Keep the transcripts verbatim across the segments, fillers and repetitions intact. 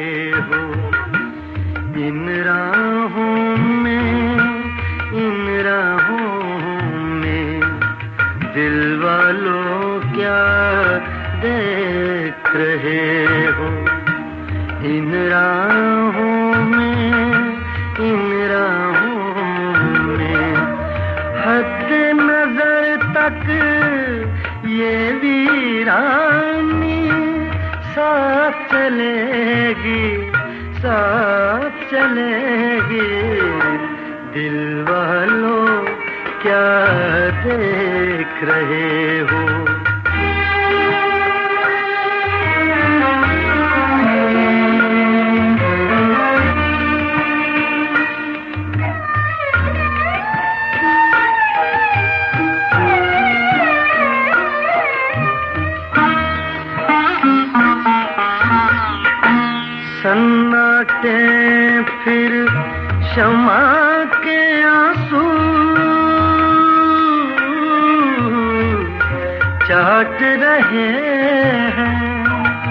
हो। इन राहों में, इन राहों में दिल वालों क्या देख रहे हो। इन राहों में, इन राहों में हद नजर तक ये वीरानी साथ चलेगी, साथ चलेगी। दिल वालों क्या देख रहे हो। सन्नाटे फिर शमा के आंसू चाट रहे हैं।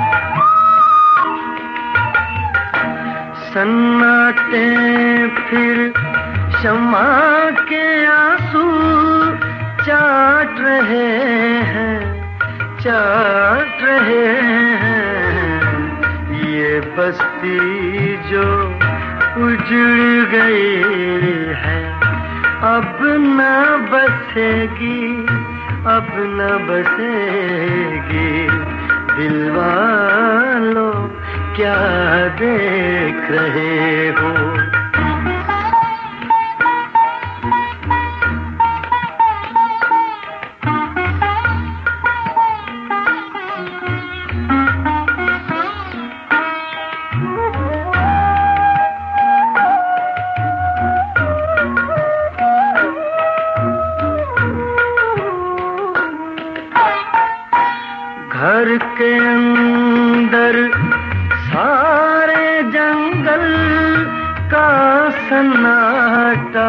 सन्नाटे फिर शमा के आंसू चाट रहे हैं, चाट रहे हैं। ये बस्ती जो उजड़ गई है अब न बसेगी, अब न बसेगी। दिल वालों क्या देख रहे हो। घर के अंदर सारे जंगल का सन्नाटा,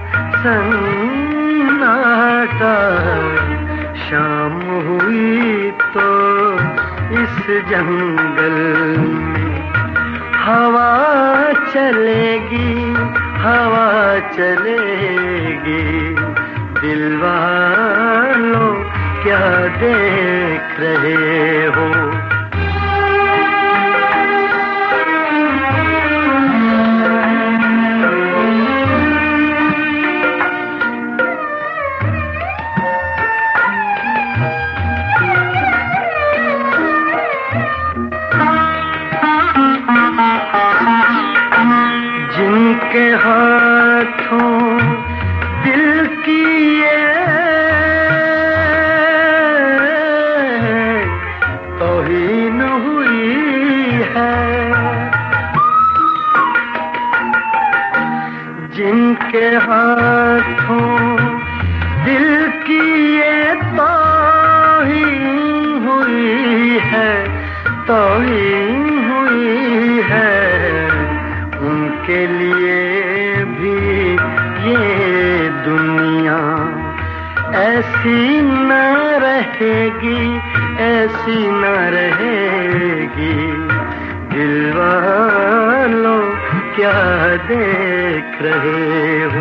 सन्नाटा। शाम हुई तो इस जंगल में हवा चलेगी, हवा चलेगी। दिल वालों क्या देख रहे हो। जिनके हाथों दिल की ये तौहीन हुई है, जिनके हाथों दिल की ये तौहीन हुई है, तौहीन हुई है। उनके लिए भी ये दुनिया ऐसी न रहेगी, ऐसी न रहेगी। दिल वालों क्या देख रहे हो।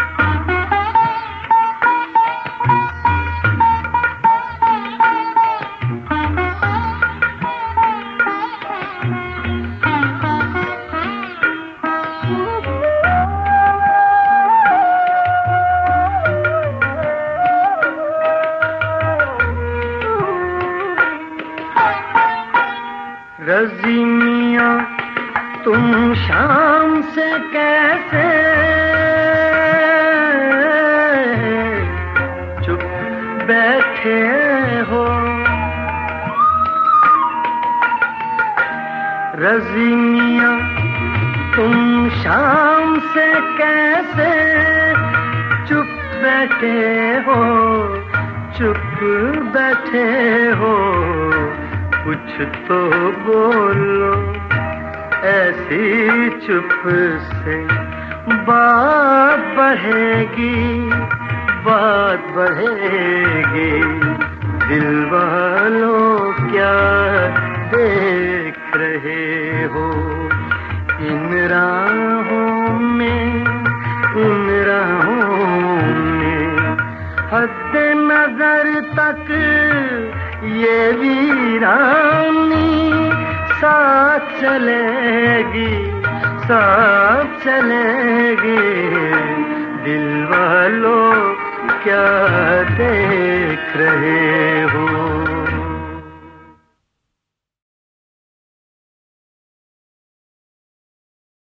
रज़ी मियाँ तुम शाम से कैसे चुप बैठे हो। रज़ी मियाँ तुम शाम से कैसे चुप बैठे हो, चुप बैठे हो। कुछ तो बोलो, ऐसी चुप से बात बढ़ेगी, बात बढ़ेगी। दिल वालों क्या देख रहे हो। इन राहों में, इन राहों में हद नजर तक ये वीरानी साथ चलेगी, साथ चलेगी। दिल वालों क्या देख रहे